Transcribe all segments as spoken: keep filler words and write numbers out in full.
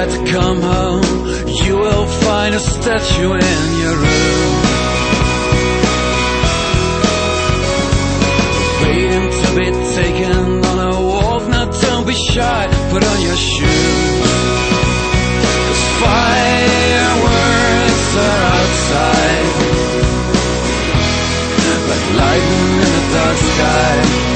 decide to come home, you will find a statue in your room, waiting to be taken on a walk. Now don't be shy, put on your shoes, 'cause fireworks are outside, like lightning in the dark sky.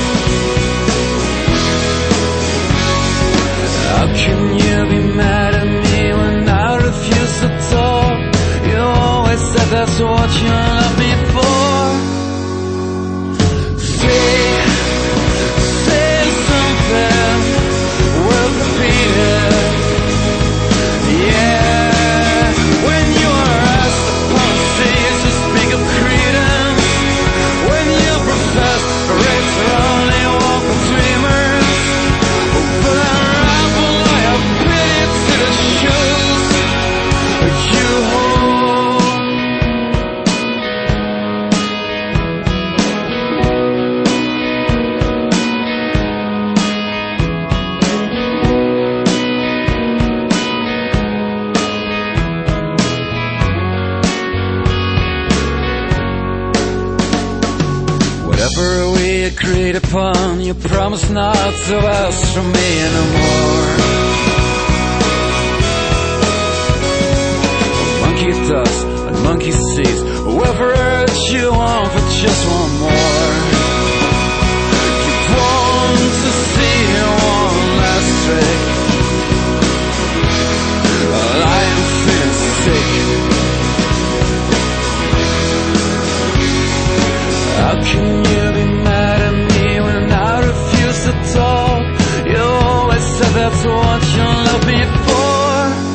How can you be mad at me when I refuse to talk? You always said that's what you love me for. Say, say something worth repeating. Yeah, when you are asked upon stage to speak of credence, when you profess rates are only walk for dreamers, but I ravel, I have pity to the shoes you hold. Whatever we agreed upon, you promised not to ask from me anymore. Monkey dust and monkey sees, whoever urged you on for just one more. You want to see one last trick. Well, I am feeling sick. How can you be mad at me when I refuse to talk? You always said that's what you love me for.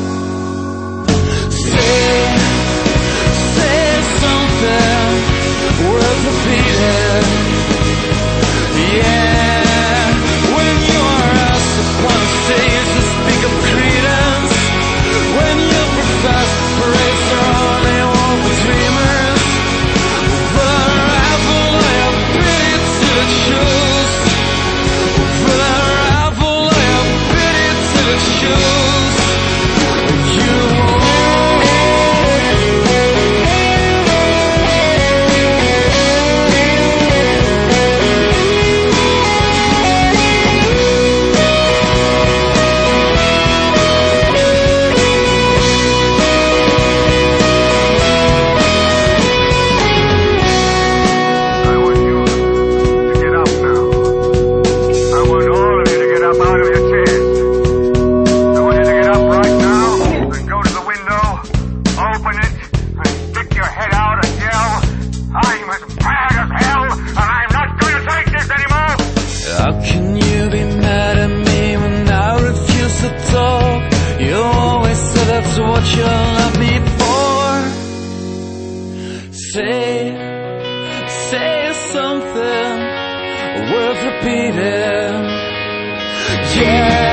Say, say something worth repeating. Yeah, when you are asked upon stage to speak of credence, when you profess parades are only one for dreamers, but I ravel, I have pity to the shoes, but I ravel, I have pity to the shoes you hold. I want you to get up now. I want all of you to get up out of your chairs. I want you to get up right now and go to the window, open it, and stick your head out and yell, "I'm as mad as hell, and I'm not going to take this anymore!" How can you be mad at me when I refuse to talk? You always said that's what you love me for. Say, say something worth repeating. Yeah.